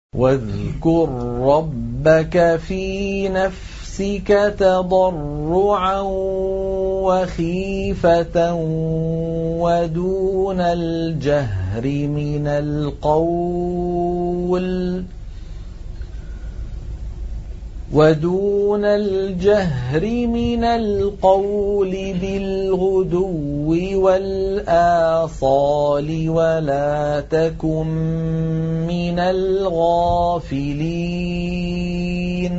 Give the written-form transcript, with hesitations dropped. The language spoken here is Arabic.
وَاذْكُر رَّبَّكَ فِي نَفْسِكَ تَضَرُّعًا وَخِيفَةً وَدُونَ الْجَهْرِ مِنَ الْقَوْلِ بِالْغُدُوِّ وَالْآصَالِ وَلَا تَكُن مِّنَ الْغَافِلِينَ